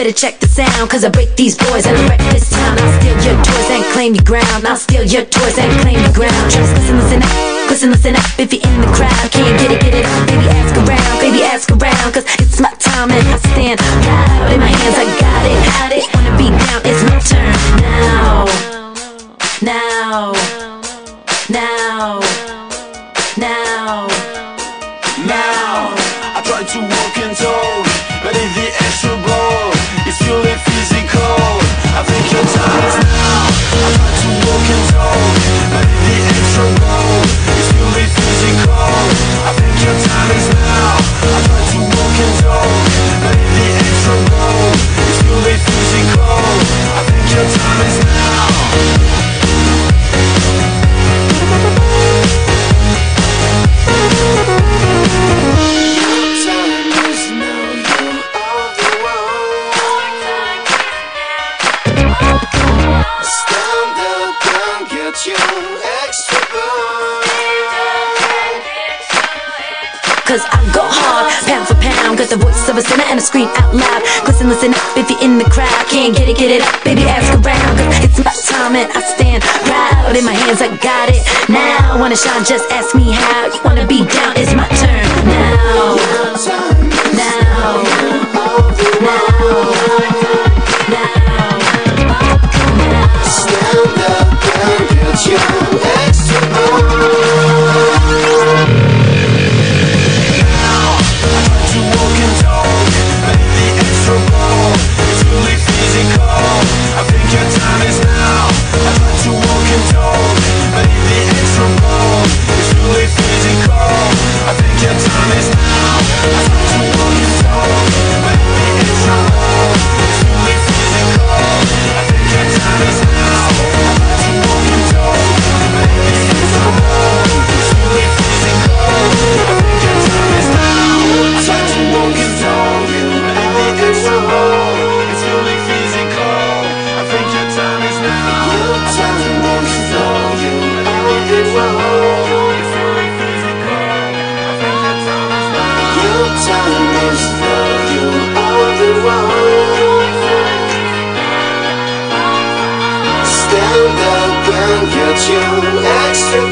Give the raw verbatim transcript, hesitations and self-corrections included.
better check the sound, cause I break these boys and I wreck this town. I'll steal your toys and claim your ground. I'll steal your toys and claim your ground. Just listen, listen up, listen, listen up. If you're in the crowd, can't get it, get it up. Baby, ask around, baby, ask around, cause it's my time and I stand proud. In my hands, I got it, got it. Wanna be down, it's my turn now. Now, now, now, now. I try to walk and talk, but if the extra ball is purely physical, I think your time is now. I try to walk and talk, but if the extra ball is purely physical, I think your time is now. I try to walk and talk, but if the extra ball is purely physical, I think your time is now. Cause I go hard, pound for pound. Got the voice of a sinner and I scream out loud. Listen, listen up if you're in the crowd. Can't get it, get it up, baby, ask around. Cause it's my time and I stand proud. In my hands I got it now. Wanna shine, just ask me how. You wanna be down, it's my turn now. Now, now, now. Stand up and get your extra ball. Stand up and get your extra